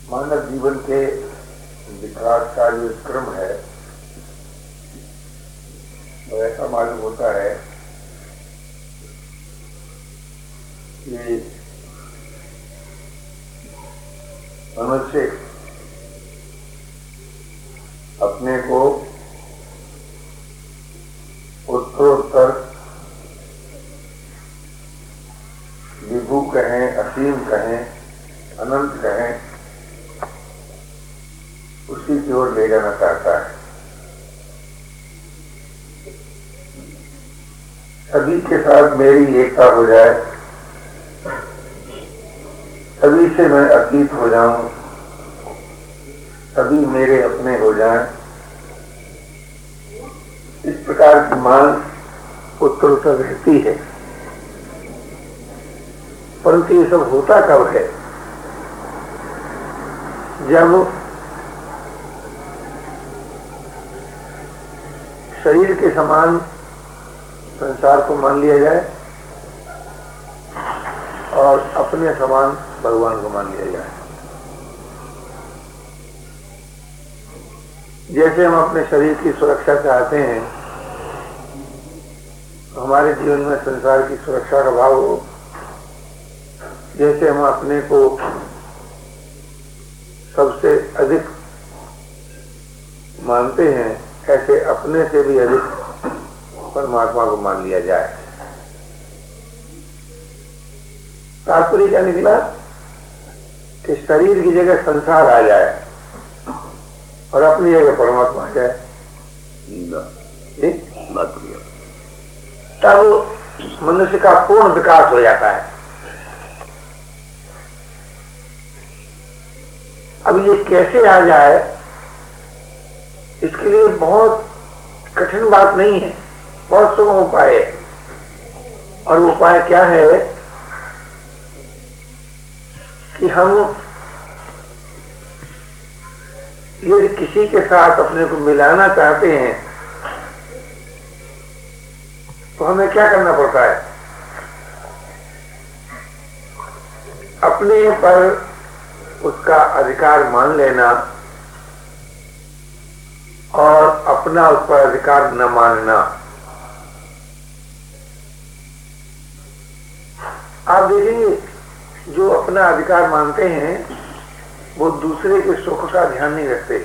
मानव जीवन के विकास का जो क्रम है तो ऐसा मालूम होता है कि मनुष्य अपने को उत्तरोत्तर विभु कहें, असीम कहें, अनंत कहें, उसी की ओर ले जाना चाहता है। सभी के साथ मेरी एकता हो जाए, सभी से मैं अतीत हो जाऊं, सभी मेरे अपने हो जाएं, इस प्रकार की मांग उत्तरोत्तर रहती है। परंतु ये सब होता कब है? जब शरीर के समान संसार को मान लिया जाए और अपने समान भगवान को मान लिया जाए। जैसे हम अपने शरीर की सुरक्षा चाहते हैं, हमारे जीवन में संसार की सुरक्षा का भाव हो। जैसे हम अपने को सबसे अधिक मानते हैं, ऐसे अपने से भी अधिक परमात्मा को मान लिया जाए। तात्पर्य क्या निकला कि शरीर की जगह संसार आ जाए और अपनी जगह परमात्मा आ जाए। तब मनुष्य का पूर्ण विकास हो जाता है। अब ये कैसे आ जाए, इसके लिए बहुत कठिन बात नहीं है, बहुत सुगम उपाय है। और वो उपाय क्या है कि हम यदि किसी के साथ अपने को मिलाना चाहते हैं तो हमें क्या करना पड़ता है? अपने पर उसका अधिकार मान लेना और अपना उस पर अधिकार न मानना। आप देखेंगे जो अपना अधिकार मानते हैं वो दूसरे के सुख का ध्यान नहीं रखते,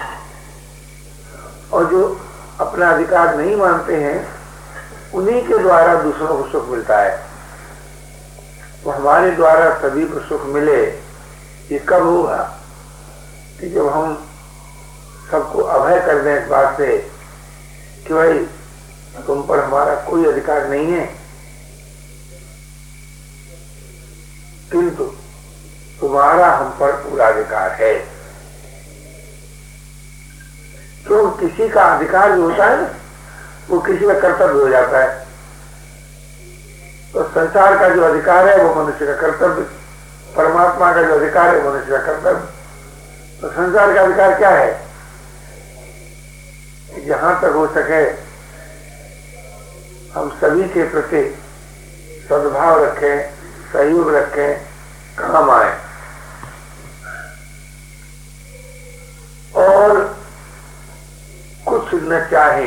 और जो अपना अधिकार नहीं मानते हैं उन्हीं के द्वारा दूसरों को सुख मिलता है। तो हमारे द्वारा सभी को सुख मिले, ये कब होगा? कि जब हम सबको अभय कर दें इस बात से कि भाई तुम पर हमारा कोई अधिकार नहीं है, किंतु तुम्हारा हम पर पूरा अधिकार है। तो किसी का अधिकार जो होता है ना, वो किसी का कर्तव्य हो जाता है। तो संसार का जो अधिकार है वो मनुष्य का कर्तव्य, परमात्मा का जो अधिकार है मनुष्य का कर्तव्य। तो संसार का अधिकार क्या है? जहां तक हो सके हम सभी के प्रति सद्भाव रखें, सहयोग रखें, काम आए। और कुछ न चाहे।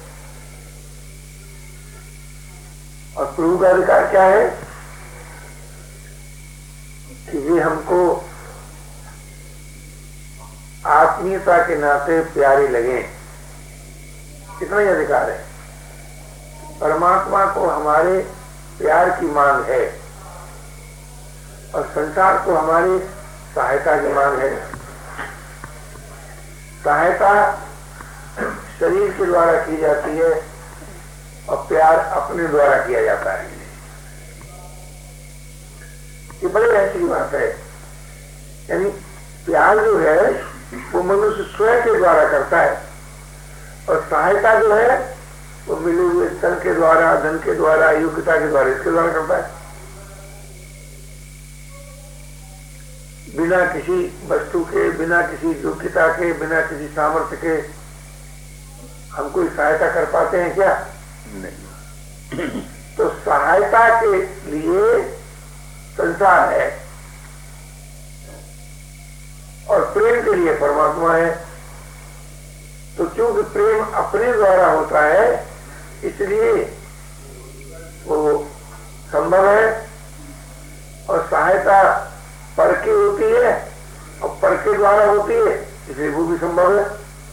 और प्रभु का अधिकार क्या है कि वे हमको आत्मीयता के नाते प्यारे लगे, इतना ही अधिकार है। परमात्मा को हमारे प्यार की मांग है और संसार को हमारी सहायता की मांग है। सहायता शरीर के द्वारा की जाती है और प्यार अपने द्वारा किया जाता है। ये बड़ी रहस्य की बात है। यानी प्यार जो है वो मनुष्य स्वयं के द्वारा करता है और सहायता जो है वो मिले हुए तन के द्वारा, धन के द्वारा, योग्यता के द्वारा, इसके द्वारा करता है। बिना किसी वस्तु के, बिना किसी योग्यता के, बिना किसी सामर्थ्य के हम कोई सहायता कर पाते हैं क्या? नहीं। तो सहायता के लिए संसार है प्रेम के लिए परमात्मा है। तो क्योंकि प्रेम अपने द्वारा होता है इसलिए वो संभव है, और सहायता पर की होती है और पर के द्वारा होती है इसलिए वो भी संभव है।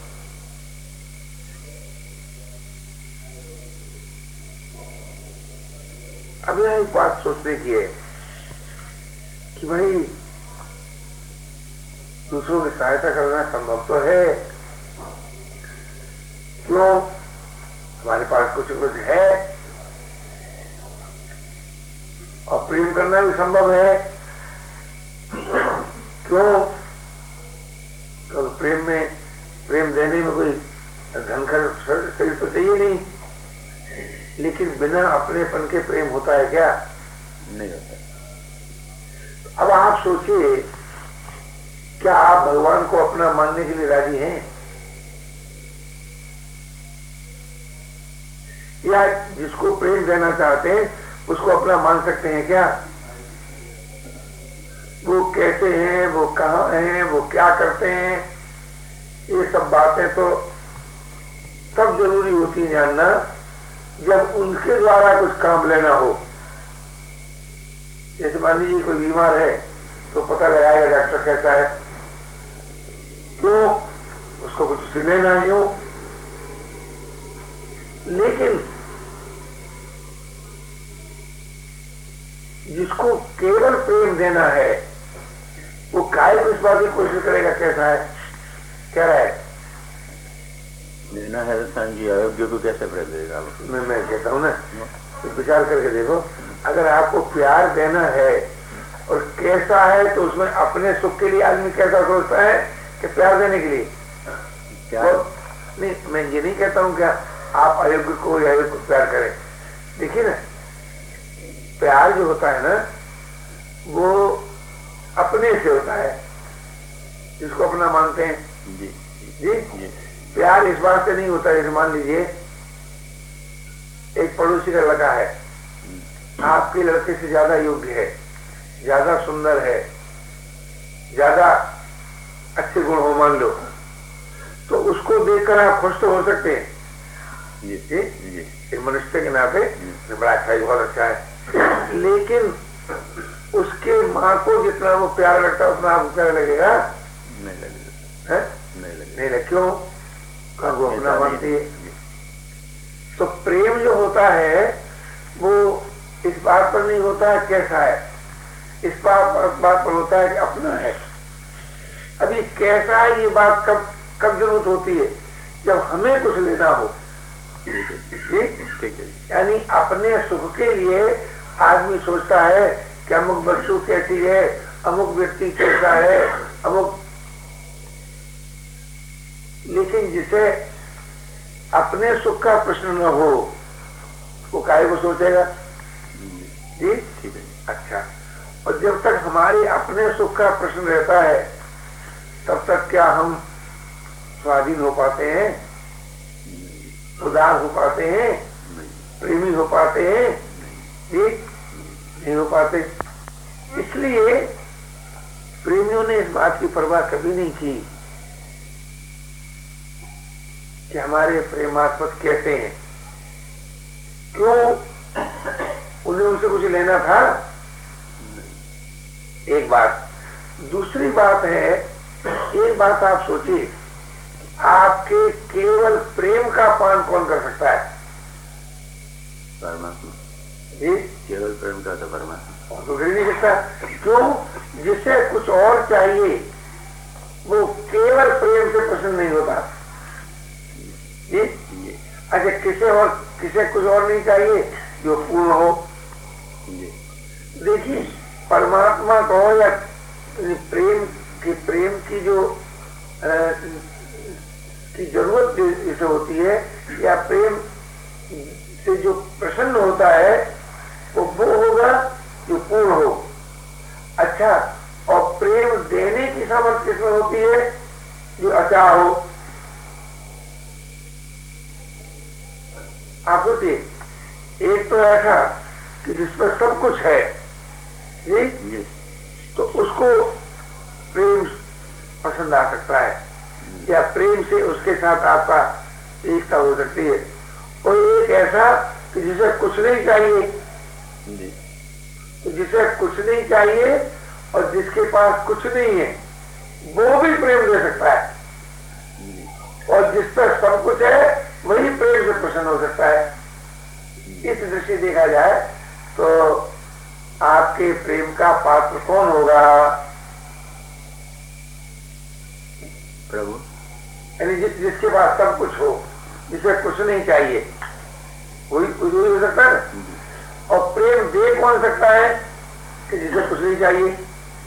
अब यह एक बात सोचने की है कि भाई दूसरों की सहायता करना संभव तो है, क्यों? हमारे पास कुछ कुछ है और प्रेम करना भी संभव है, क्यों? तो प्रेम देने में कोई धन खर्च शरीर तो चाहिए नहीं, लेकिन बिना अपनेपन के प्रेम होता है क्या? नहीं होता। अब आप सोचिए, क्या आप भगवान को अपना मानने के लिए राजी हैं? या जिसको प्रेम देना चाहते हैं उसको अपना मान सकते हैं क्या? वो कैसे हैं, वो कहाँ हैं, वो क्या करते हैं, ये सब बातें तो तब जरूरी होती है जानना जब उनके द्वारा कुछ काम लेना हो। जैसे मान लीजिए कोई बीमार है तो पता लगाएगा डॉक्टर कैसा है, क्यों? उसको कुछ लेना नहीं हो। लेकिन जिसको केवल प्रेम देना है वो काय को इस बात की कोशिश करेगा कैसा है, क्या है देना है। संजी अयोग्य को कैसे प्रेम देगा? मैं कहता हूं ना, तो विचार करके देखो, अगर आपको प्यार देना है और कैसा है तो उसमें अपने सुख के लिए आदमी कैसा सोचता है कि प्यार देने के लिए प्यार तो, नहीं, मैं ये नहीं कहता हूं क्या आप अयोग्य को या अयोग्य को प्यार करें। देखिए ना, प्यार जो होता है ना वो अपने से होता है, जिसको अपना मानते हैं। जी जी, जी। प्यार इस बात से नहीं होता है, मान लीजिए एक पड़ोसी का लड़का है, आपके लड़के से ज्यादा योग्य है, ज्यादा सुंदर है, ज्यादा अच्छे गुण हो मान लो, तो उसको देखकर आप खुश तो हो सकते हैं। जी जी, जी। एक मनुष्य के नाते बड़ा अच्छा है, बहुत अच्छा है, लेकिन उसके माँ को जितना वो प्यार लगता है उतना आपको प्यार लगेगा? नहीं लगेगा, नहीं लगे। क्यों? वो अपना मानती है। तो प्रेम जो होता है वो इस बात पर नहीं होता है कैसा है, इस बात पर होता है कि अपना है। अभी कैसा है ये बात कब जरूरत होती है? जब हमें कुछ लेना हो। ठीक है। यानी अपने सुख के लिए आदमी सोचता है कि अमुक वस्तु कैसी है, अमुक व्यक्ति कैसा है, अमुक, लेकिन जिसे अपने सुख का प्रश्न न हो वो काहे को सोचेगा? जी, ठीक है। अच्छा, और जब तक हमारे अपने सुख का प्रश्न रहता है तब तक क्या हम स्वाधीन हो पाते हैं, उदार हो पाते हैं, प्रेमी हो पाते हैं? जी, नहीं हो पाते। इसलिए प्रेमियों ने इस बात की परवाह कभी नहीं की कि हमारे प्रेमास्पद कैसे हैं, क्यों? उन्हें उनसे कुछ लेना था, एक बात। दूसरी बात है, एक बात आप सोचिए, आपके केवल प्रेम का पान कौन कर सकता है? परमात्मा। जी, केवल प्रेम का तो परमात्मा, और तो नहीं सकता। क्यों? जिसे कुछ और चाहिए वो केवल प्रेम से प्रसन्न नहीं होता। जी, अच्छा, किसे कुछ और नहीं चाहिए जो पूर्ण हो। देखिए, परमात्मा को या प्रेम की जो की जरूरत जिसे होती है या प्रेम से जो प्रसन्न होता है वो होगा जो पूर्ण हो। अच्छा, और प्रेम देने की सामर्थ्य किसमें होती है? जो अचाह हो। आप सोचिए, एक तो ऐसा कि जिसमें सब कुछ है, जी? तो उसको प्रेम पसंद आनंद आ सकता है, या प्रेम से उसके साथ आपका एकता हो सकती है। और एक ऐसा कि जिसे कुछ नहीं चाहिए, तो जिसे कुछ नहीं चाहिए और जिसके पास कुछ नहीं है वो भी प्रेम दे सकता है, और जिस पर सब कुछ है वही प्रेम से प्रसन्न हो सकता है। इस दृष्टि देखा जाए तो आपके प्रेम का पात्र कौन होगा? प्रभु। यानी जिसके पास सब कुछ हो, जिसे कुछ नहीं चाहिए, वही हो सकता है ना। और प्रेम दे कौन सकता है? कि जिसे कुछ नहीं चाहिए,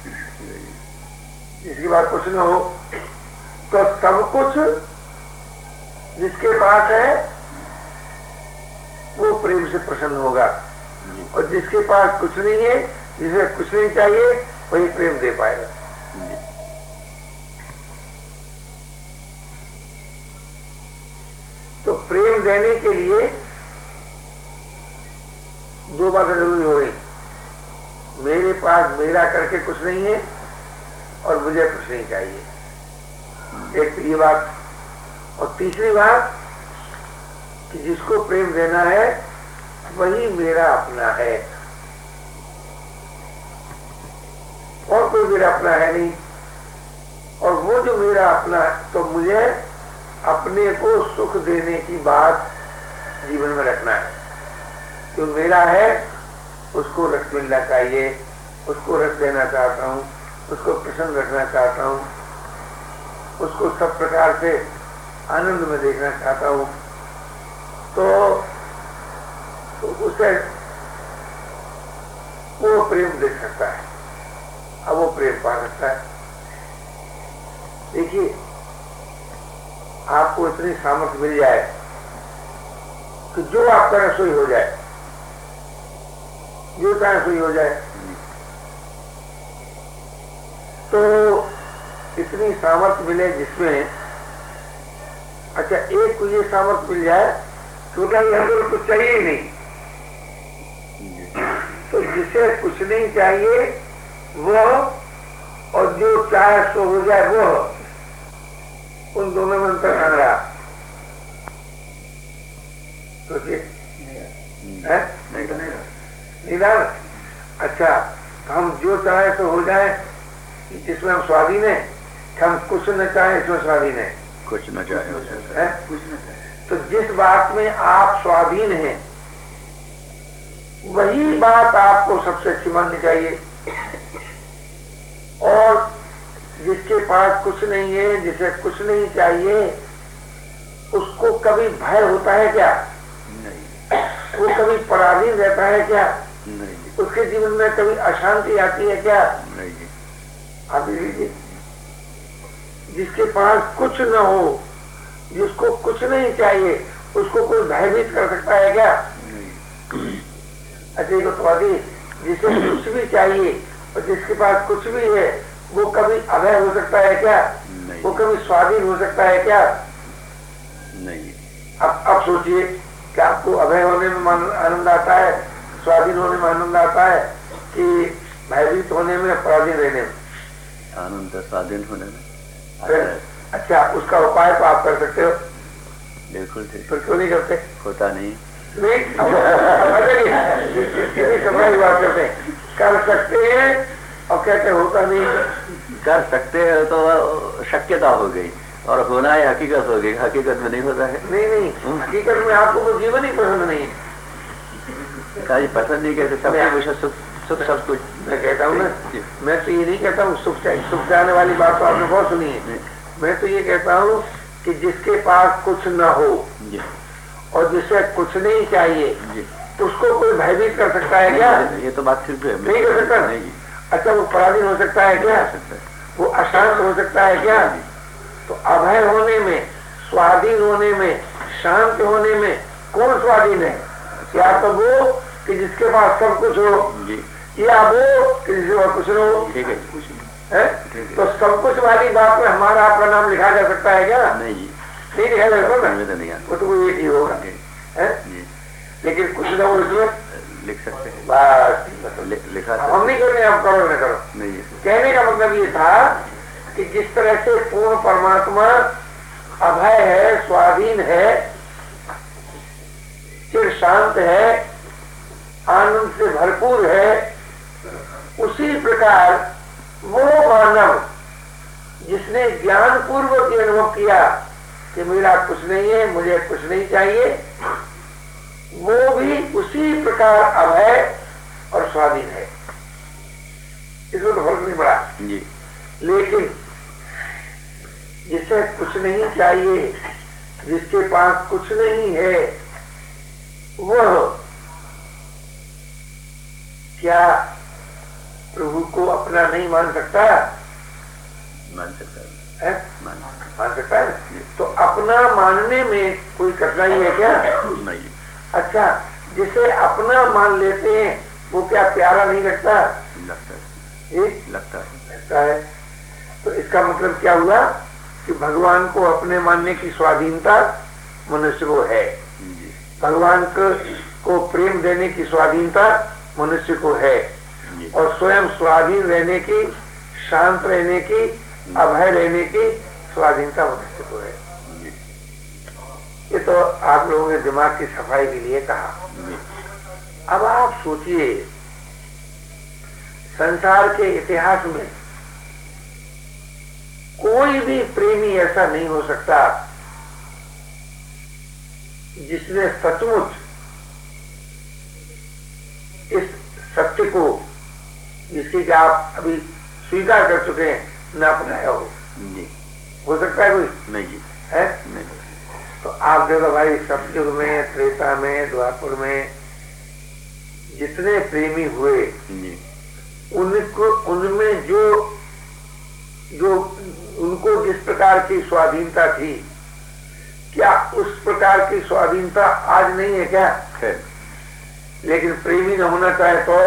जिसके पास कुछ न हो। तो सब कुछ जिसके पास है वो प्रेम से प्रसन्न होगा, और जिसके पास कुछ नहीं है, जिसे कुछ नहीं चाहिए, वही प्रेम दे पाएगा। तो प्रेम देने के लिए दो बातें जरूरी हो गई। मेरे पास मेरा करके कुछ नहीं है और मुझे कुछ नहीं चाहिए, एक ये बात। और तीसरी बात कि जिसको प्रेम देना है वही मेरा अपना है, और कोई मेरा अपना है नहीं। और वो जो मेरा अपना है, तो मुझे अपने को सुख देने की बात जीवन में रखना है। जो मेरा है उसको रख मिलना चाहिए, उसको रख देना चाहता हूँ, उसको प्रसन्न रखना चाहता हूँ, उसको सब प्रकार से आनंद में देखना चाहता हूँ। तो उसे वो प्रेम दे सकता है, अब वो प्रेम पा सकता है। देखिए, आपको इतनी सामर्थ्य मिल जाए कि जो आपका रसोई हो जाए, जो चाहे रसोई हो जाए, तो इतनी सामर्थ्य मिले जिसमें, अच्छा एक को ये सामर्थ्य मिल जाए तो हमको कुछ चाहिए ही नहीं, तो जिसे कुछ नहीं चाहिए वह, और जो चाहे सो हो जाए वह, उन दोनों में अंतर आ रहा। सोचिए, नहीं ना? अच्छा, हम जो चाहे सो हो जाए इसमें हम स्वाधीन है, हम कुछ न चाहे इसमें स्वाधीन है, कुछ न चाहे। तो जिस बात में आप स्वाधीन हैं वही बात आपको सबसे अच्छी माननी चाहिए। और जिसके पास कुछ नहीं है, जिसे कुछ नहीं चाहिए, उसको कभी भय होता है क्या? नहीं। वो कभी पराधीन रहता है क्या? नहीं। उसके जीवन में कभी अशांति आती है क्या? नहीं। आप लीजिए, जिसके पास कुछ न हो, जिसको कुछ नहीं चाहिए, उसको कोई भयभीत कर सकता है क्या? नहीं। अच्छे को तो जिसे कुछ भी चाहिए और जिसके पास कुछ भी है वो कभी अभय हो सकता है क्या? नहीं। वो कभी स्वाधीन हो सकता है क्या? नहीं। अब सोचिए कि आपको अभय होने में आनंद आता है, स्वाधीन होने में आनंद आता है, कि भयभीत होने में, पराधीन रहने में? आनंद स्वाधीन होने में। अच्छा, उसका उपाय तो आप कर सकते हो। बिल्कुल ठीक। फिर क्यों नहीं करते? होता नहीं। नहीं, समय बात करते हैं, कर सकते हैं और कहते होता नहीं। कर सकते हैं तो शक्यता हो गई, और होना है हकीकत हो गई, हकीकत में नहीं होता है। नहीं, हकीकत में आपको वो जीवन ही पसंद नहीं है। पसंद नहीं कहते, सबके विषय सुख सब कुछ। मैं कहता हूँ ना, मैं तो ये नहीं कहता हूँ सुख चाहने वाली बात तो आपने बहुत सुनी है। मैं तो ये कहता हूँ कि जिसके पास कुछ न हो और जिसे कुछ नहीं चाहिए, उसको कोई भयभीत कर सकता है क्या? ये तो बात सिर्फ नहीं कर सकता। नहीं। अच्छा, वो पराधीन हो सकता है क्या? वो अशांत हो सकता है क्या? तो अभय होने में, स्वाधीन होने में, शांत होने में कौन स्वाधीन है? या तो वो कि जिसके पास सब कुछ हो, या वो कि जिसके पास कुछ न हो। ठीक है? तो सब कुछ वाली बात में हमारा आपका नाम लिखा जा सकता है क्या? नहीं लिखा जा सकता ना, वो तो एक ही होगा। लेकिन कुछ ना हो इसमें लिख सकते हैं। बस लिखा हम नहीं कर रहे, आप करो न करो। नहीं। कहने का मतलब ये था कि जिस तरह से पूर्ण परमात्मा अभय है, स्वाधीन है, चिर शांत है, आनंद से भरपूर है, उसी प्रकार वो मानव जिसने ज्ञान पूर्वक ये अनुभव किया कि मेरा कुछ नहीं है, मुझे कुछ नहीं चाहिए, वो भी उसी प्रकार अभय और स्वाधीन है। इसमें तो फर्क नहीं पड़ा जी। लेकिन जिसे कुछ नहीं चाहिए, जिसके पास कुछ नहीं है, वह क्या प्रभु को अपना नहीं मान सकता? मान सकता है, मान सकता है। तो अपना मानने में कोई कठिनाई है क्या? नहीं। अच्छा, जिसे अपना मान लेते हैं वो क्या प्यारा नहीं लगता? लगता है। लगता है। तो इसका मतलब क्या हुआ कि भगवान को अपने मानने की स्वाधीनता मनुष्य को है, भगवान को प्रेम देने की स्वाधीनता मनुष्य को है, और स्वयं स्वाधीन रहने की, शांत रहने की, अभय रहने की स्वाधीनता मनुष्य को है। ये तो आप लोगों के दिमाग की सफाई के लिए कहा। अब आप सोचिए, संसार के इतिहास में कोई भी प्रेमी ऐसा नहीं हो सकता जिसने सचमुच इस सत्य को, जिसकी कि आप अभी स्वीकार कर चुके हैं, न अपनाया हो सकता है कोई? नहीं है। नहीं। तो आप देखो भाई, सतयुग में, त्रेता में, द्वापर में जितने प्रेमी हुए, उनको उनमें जो उनको जिस प्रकार की स्वाधीनता थी, क्या उस प्रकार की स्वाधीनता आज नहीं है क्या? है। लेकिन प्रेमी न होना चाहे तो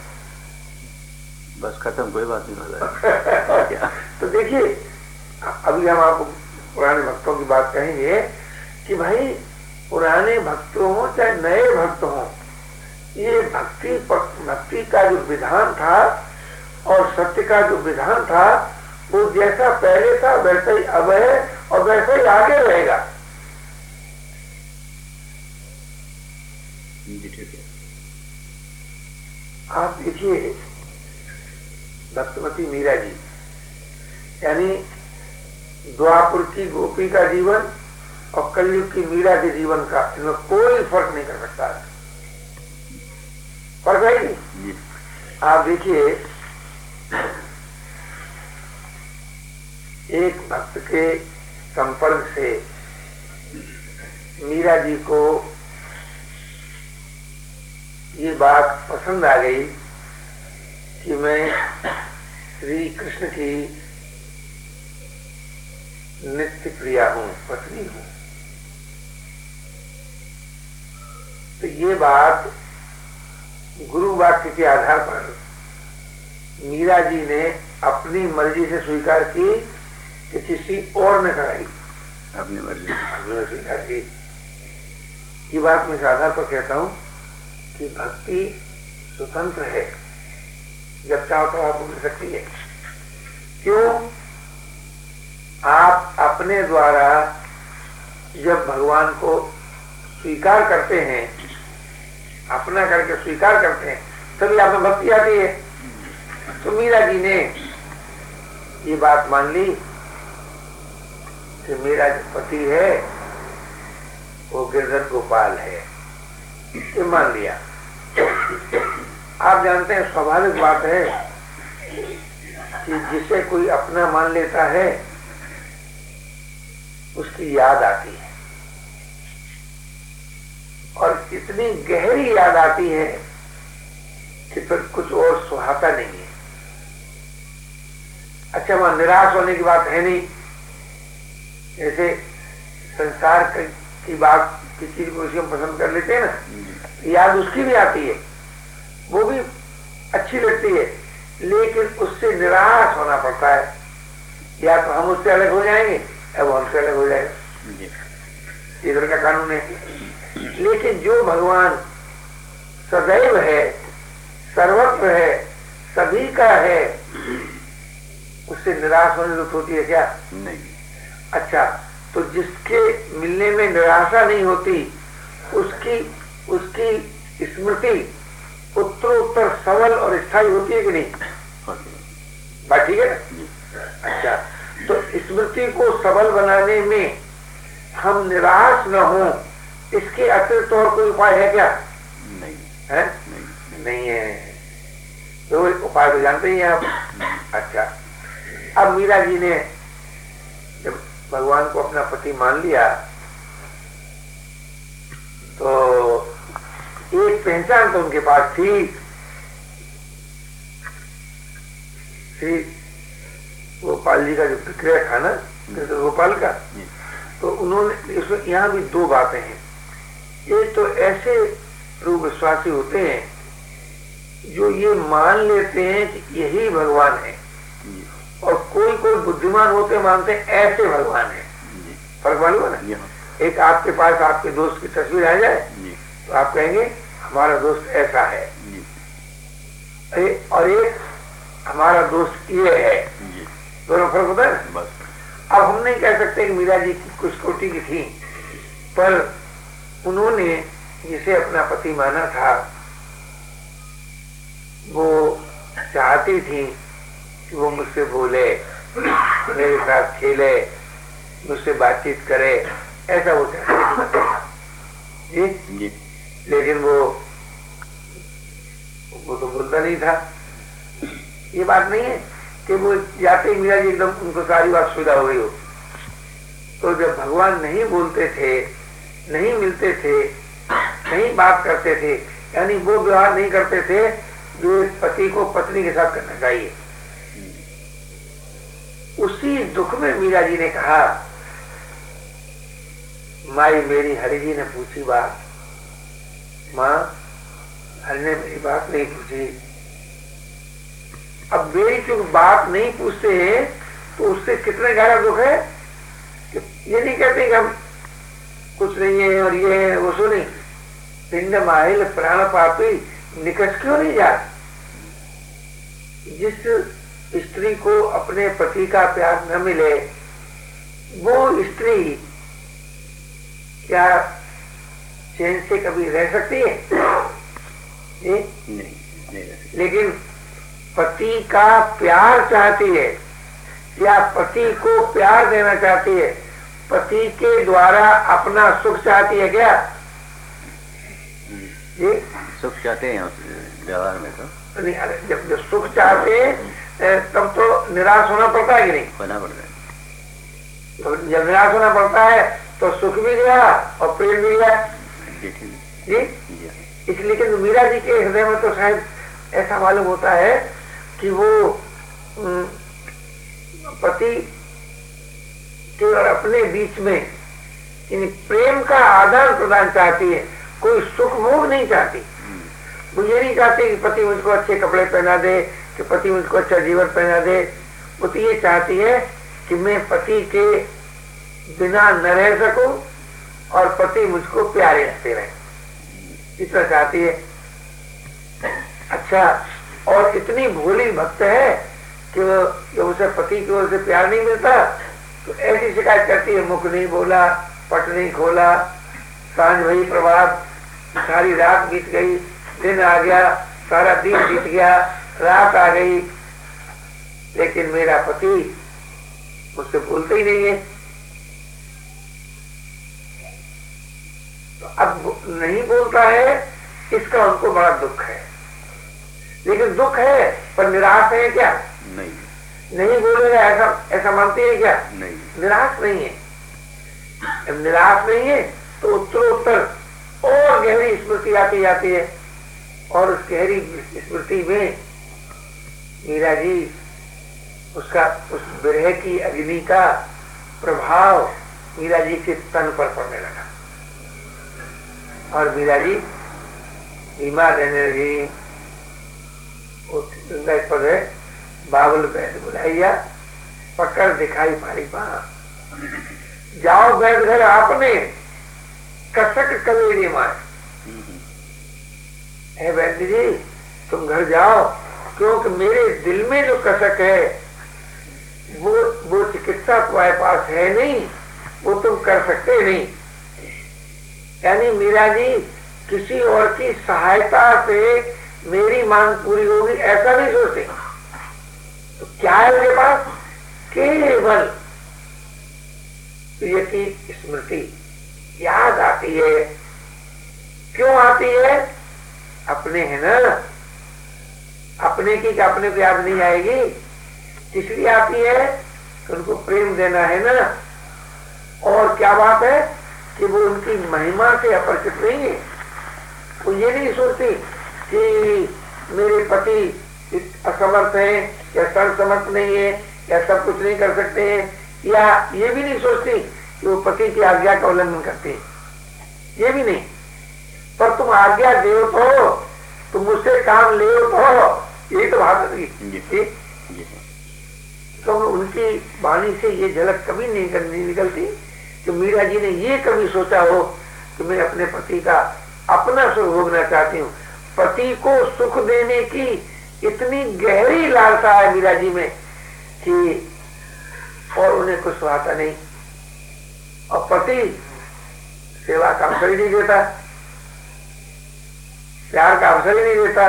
बस खत्म, कोई बात नहीं हो रहा। तो देखिए, अभी हम आपको पुराने भक्तों की बात कहेंगे कि भाई पुराने भक्त हो चाहे नए भक्त हो, ये भक्ति का जो विधान था और सत्य का जो विधान था, वो जैसा पहले था वैसा ही अब है और वैसा ही आगे रहेगा। आप देखिए, भक्तमती मीरा जी, यानी द्वापर की गोपी का जीवन और कलयुग की मीरा के जीवन का, इनमें कोई फर्क नहीं कर सकता है। फर्क है नहीं। आप देखिए, एक भक्त के संपर्क से मीरा जी को ये बात पसंद आ गई कि मैं श्री कृष्ण की नित्य प्रिया हूं, पत्नी हूं। तो ये बात गुरु वाक्य के आधार पर मीरा जी ने अपनी मर्जी से स्वीकार की कि किसी और ने कराई, अपनी मर्जी से स्वीकार की। ये बात मैं इस आधार पर कहता हूं कि भक्ति स्वतंत्र है, जब चाहो तो आपको मिल सकती है। क्यों? आप अपने द्वारा जब भगवान को स्वीकार करते हैं, अपना करके स्वीकार करते हैं, तभी आप में भक्ति आती है। तो मीरा जी ने ये बात मान ली कि मेरा जो पति है वो गिरधर गोपाल है, ये मान लिया। आप जानते हैं, स्वाभाविक बात है कि जिसे कोई अपना मान लेता है उसकी याद आती है, और इतनी गहरी याद आती है कि फिर कुछ और सुहाता नहीं है। अच्छा, वहां निराश होने की बात है नहीं। जैसे संसार की बात, किसी चीज को हम पसंद कर लेते हैं ना, याद उसकी भी आती है, वो भी अच्छी लगती है, लेकिन उससे निराश होना पड़ता है। या तो हम उससे अलग हो जाएंगे या वो हमसे अलग हो जाएगा, इधर का कानून है। लेकिन जो भगवान सदैव है, सर्वत्र है, सभी का है, उससे निराश होने की होती है क्या? नहीं। अच्छा, तो जिसके मिलने में निराशा नहीं होती उसकी उसकी स्मृति उत्तरोत्तर सबल और स्थायी होती है कि नहीं? बात ठीक है ना? अच्छा, तो स्मृति को सबल बनाने में हम निराश न हो, इसके अतिरिक्त और कोई उपाय है क्या? नहीं है? नहीं है। तो उपाय तो जानते ही हैं आप। अच्छा, अब मीरा जी ने जब भगवान को अपना पति मान लिया तो एक पहचान तो उनके पास थी, श्री गोपाल जी का जो विक्रय था ना, गोपाल का, तो उन्होंने इसमें यहाँ भी दो बातें हैं। एक तो ऐसे रूप विश्वासी होते हैं जो ये मान लेते हैं कि यही भगवान है, और कोई कोई बुद्धिमान होते मानते हैं ऐसे भगवान है। फर्क मालूम है ना? एक आपके पास आपके दोस्त की तस्वीर आ जाए तो आप कहेंगे हमारा दोस्त ऐसा है, और एक हमारा दोस्त ये है, दोनों फर्क होता है ना? अब हम नहीं कह सकते कि मीरा जी की कुछ कोटि की थी, पर उन्होंने जिसे अपना पति माना था वो चाहती थी कि वो मुझसे बोले, मेरे साथ खेले, मुझसे बातचीत करे, ऐसा वो चाहती थी जी। लेकिन वो तो बोलता नहीं था। ये बात नहीं है कि वो जाते ही मीरा जी एकदम उनको सारी बात सुविधा हो गई हो। तो जब भगवान नहीं बोलते थे, नहीं मिलते थे, नहीं बात करते थे, यानी वो व्यवहार नहीं करते थे जो पति को पत्नी के साथ करना चाहिए, उसी दुख में मीरा जी ने कहा, माई मेरी हरि जी ने पूछी बात, माँ हरि ने मेरी बात नहीं पूछी। अब मेरी जो बात नहीं पूछते हैं तो उससे कितने गहरा दुख है कि ये नहीं कहते कि हम कुछ नहीं है और ये है वो सुनी, पिंड माहिल प्राण पापी निकट क्यों नहीं जा। जिस स्त्री को अपने पति का प्यार न मिले वो स्त्री क्या चैन से कभी रह सकती है? नहीं। लेकिन पति का प्यार चाहती है या पति को प्यार देना चाहती है, पति के द्वारा अपना सुख चाहती है क्या? जी, सुख चाहते हैं व्यवहार में तो नहीं। जब सुख चाहते हैं तब तो निराश होना पड़ता है कि नहीं? होना पड़ता है। तो जब निराश होना पड़ता है तो सुख भी गया और प्रेम भी गया जी। इसलिए कि मीरा जी के हृदय में तो शायद ऐसा मालूम होता है कि वो पति के और अपने बीच में इन प्रेम का आदान प्रदान चाहती है, कोई सुख भोग नहीं चाहती। वो ये नहीं चाहती कि पति मुझको अच्छे कपड़े पहना दे, कि पति मुझको अच्छा जीवन पहना दे। वो तो ये चाहती है कि मैं पति के बिना न रह सकूं और पति मुझको प्यारे रखते रहे, इतना चाहती है। अच्छा, और इतनी भोली भक्त है कि जब उसे पति की ओर से प्यार नहीं मिलता तो ऐसी शिकायत करती है, मुख नहीं बोला, पट नहीं खोला, सांझ भई प्रभात, सारी रात बीत गई, दिन आ गया, सारा दिन बीत गया, रात आ गई, लेकिन मेरा पति मुझसे बोलते ही नहीं है। तो अब नहीं बोलता है, इसका उनको बड़ा दुख है। लेकिन दुख है पर निराश है क्या? नहीं बोलेगा ऐसा मानती है क्या? नहीं, निराश नहीं है। जब निराश नहीं है तो उत्तरोत्तर और गहरी स्मृति आती जाती है, और उस गहरी स्मृति में मीरा जी उस विरह की अग्नि का प्रभाव मीरा जी के तन पर पड़ने लगा और मीरा जी बीमार रहने लगी। पद है, बाबुल बैठ बुलाइया, पकड़ दिखाई पारी बाँ, जाओ बैठ घर आपने, कसक कवेरी मार। है वैद्य जी तुम घर जाओ, क्योंकि मेरे दिल में जो कसक है वो चिकित्सा तुम्हारे पास है नहीं, वो तुम कर सकते नहीं। यानी मीरा जी किसी और की सहायता से मेरी मांग पूरी होगी ऐसा नहीं सोचते। तो क्या है उनके पास? केवल प्रिय की स्मृति याद आती है। क्यों आती है? अपने है ना, अपने की क्या अपने को याद नहीं आएगी? इसलिए आती है कि उनको प्रेम देना है ना। और क्या बात है कि वो उनकी महिमा से अपरिचित नहीं है। वो ये नहीं सोचती कि मेरे पति असमर्थ हैं या सर्वसमर्थ नहीं है या सब कुछ नहीं कर सकते हैं, या ये भी नहीं सोचती कि वो पति की आज्ञा का उल्लंघन करते हैं, ये भी नहीं। पर तुम आज्ञा दो तो, तुम मुझसे काम ले तो, यही तो बात है। तो उनकी वाणी से ये झलक कभी नहीं निकलती कि मीरा जी ने ये कभी सोचा हो कि मैं अपने पति का अपना सुख भोगना चाहती हूँ। पति को सुख देने की इतनी गहरी लालसा है मीरा जी में कि और उन्हें कुछ आता नहीं। और पति सेवा का अवसर ही नहीं देता, प्यार का अवसर ही नहीं देता।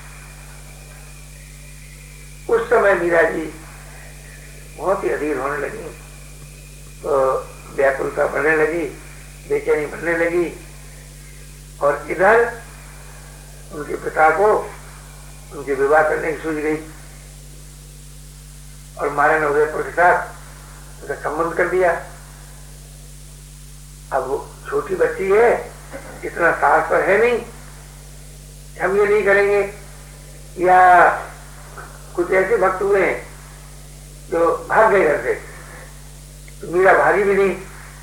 उस समय मीरा जी बहुत ही अधीर होने लगी, तो व्याकुलता बढ़ने लगी, बेचैनी बढ़ने लगी। और इधर उनके पिता को उनके विवाह करने की सूझ गई और महाराणा उदयपुर के साथ उसका संबंध कर दिया। अब वो छोटी बच्ची है, इतना साहस तो है नहीं, हम ये नहीं करेंगे। या कुछ ऐसे भक्त हुए हैं जो भाग गए घर से, तो मीरा भारी भी नहीं।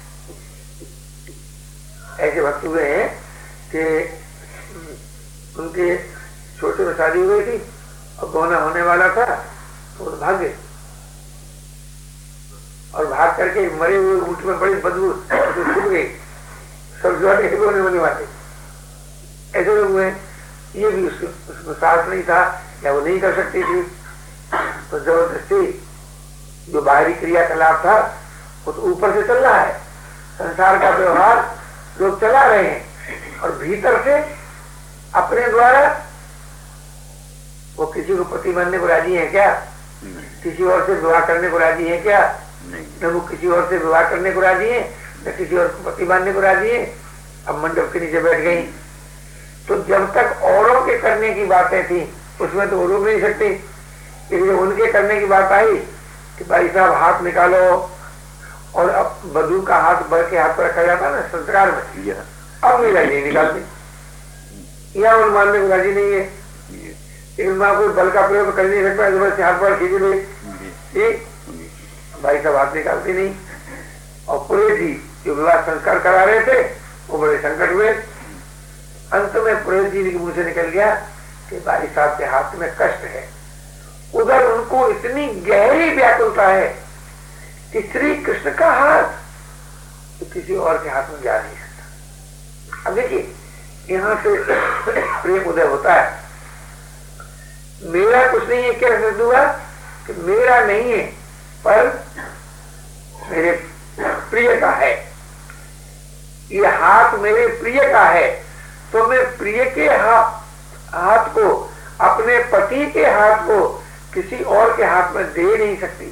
ऐसे भक्त हुए हैं कि उनके छोटे में शादी हुई थी और गौना होने वाला था, तो भाग गए और भाग करके मरे हुए ऊँट में बड़ी बदबू तो छुप गई। सब रोने होने वाले ऐसे लोग हुए। ये भी उसमें साथ नहीं था या वो नहीं कर सकती थी, तो जबरदस्ती जो बाहरी क्रियाकलाप था वो तो ऊपर से चल रहा है, संसार का व्यवहार लोग चला रहे हैं, और भीतर से अपने द्वारा वो किसी को पति बनने को राजी है क्या? किसी और से विवाह करने को राजी है क्या? न वो किसी और से विवाह करने को राजी है, न किसी और को पति बनने को राजी है। अब मंडप के नीचे बैठ गई। तो जब तक औरों के करने की बातें थी उसमें तो वो रोक नहीं सकती, लेकिन उनके करने की बात आई कि भाई साहब हाथ निकालो, और अब वधू का हाथ बर के हाथ पर रखा जाता ना संस्कार में, अब मीरा नहीं निकालती, या उन मानने को राजी नहीं है। लेकिन माँ कोई बल का प्रयोग कर नहीं सकता, जबरदस्ती हाथ पर खींच ले, भाई साहब हाथ निकालती नहीं। और पुरोहित जी जो विवाह संस्कार करा रहे थे वो बड़े संकट हुए। अंत में पुरोहित जी के मुंह से निकल गया कि भाई साहब के हाथ में कष्ट है। उधर उनको इतनी गहरी व्याकुलता है कि श्री कृष्ण का हाथ तो किसी और के हाथ में जा नहीं सकता। अब देखिए यहां से प्रेम उदय होता है। मेरा कुछ नहीं है, क्या सिद्ध हुआ कि मेरा नहीं है पर मेरे प्रिय का है। ये हाथ मेरे प्रिय का है, तो मैं प्रिय के हाथ को, अपने पति के हाथ को किसी और के हाथ में दे नहीं सकती।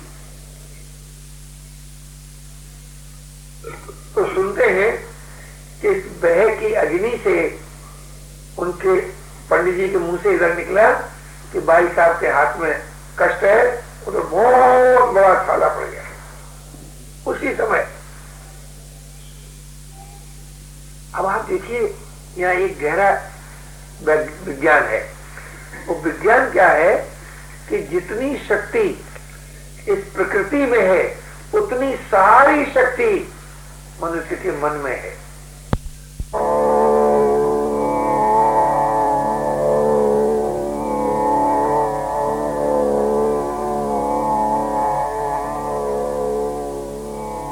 तो सुनते हैं कि इस बह की अग्नि से उनके पंडित जी के मुंह से इधर निकला कि भाई साहब के हाथ में कष्ट है, वो तो बहुत बड़ा छाला पड़ गया। उसी समय अब आप देखिए यहाँ एक गहरा विज्ञान है। वो विज्ञान क्या है कि जितनी शक्ति इस प्रकृति में है उतनी सारी शक्ति मनुष्य के मन में है।